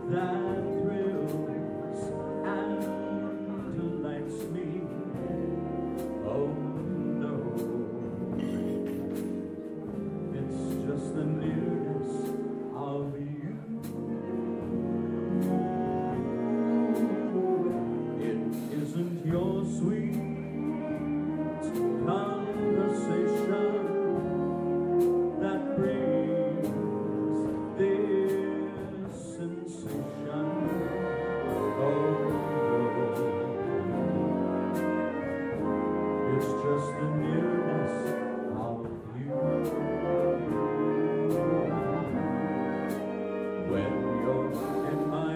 that thrills and delights me. Oh no, it's just the nearness of you. It isn't your sweet conversation that brings this sensation. Oh no, it's just the nearness of you. When you're in my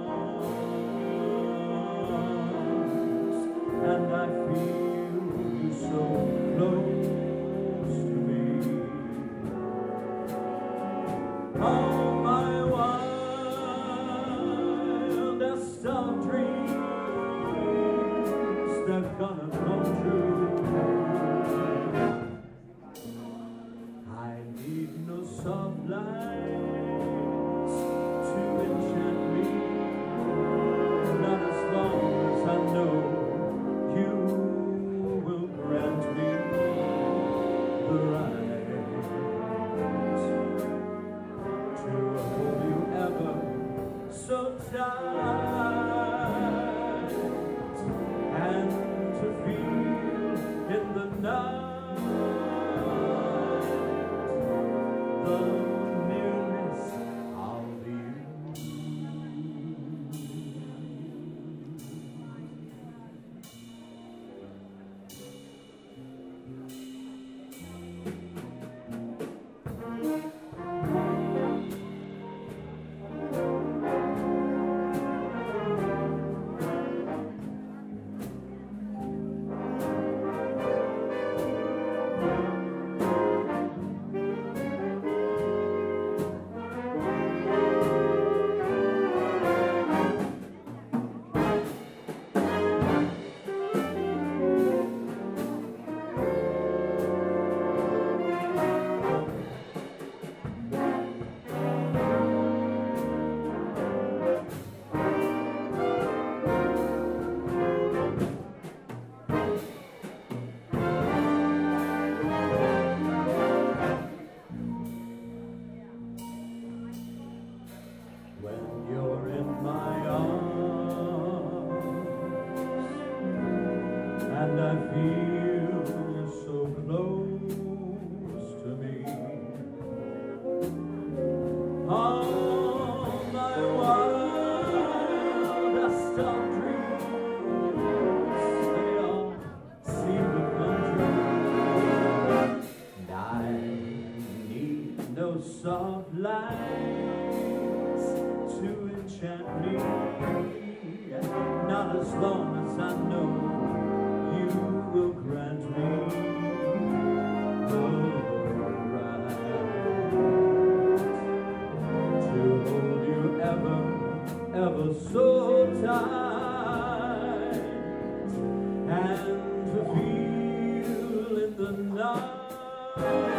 arms and I feel you so close to me. Oh, my wildest of dreams, they're gonna come true. I need no soft lights to enchant me, not as long as I know you will grant me the right to hold you ever so tight and to feel in the night the nearness of you. When you're in my arms and I feel you so close to me. All my wildest of dreams, they all seem to come true. And I need no soft lights to enchant me, not as long as I know you will grant me the right to hold you ever, ever so tight and to feel in the night